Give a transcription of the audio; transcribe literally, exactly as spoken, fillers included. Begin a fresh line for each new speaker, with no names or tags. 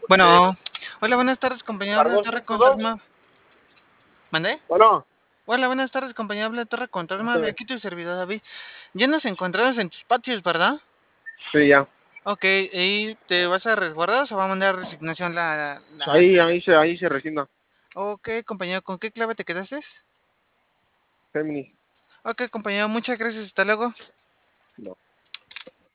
Eh,
Bueno, hola, buenas tardes, compañero. Habla
Cardoso,
Torre
¿no?
Controlma. ¿Mandé?
Bueno,
Hola, buenas tardes, compañero. Habla Torre Controlma. Aquí tu servidor, David. Ya nos encontramos en tus patios, ¿verdad?
sí, ya.
Ok, ¿y te vas a resguardar o se va a mandar resignación la, la...
Ahí, ahí se, ahí se resigna.
Ok, compañero, ¿con qué clave te quedaste?
Géminis.
Ok, compañero, muchas gracias. Hasta luego.
No.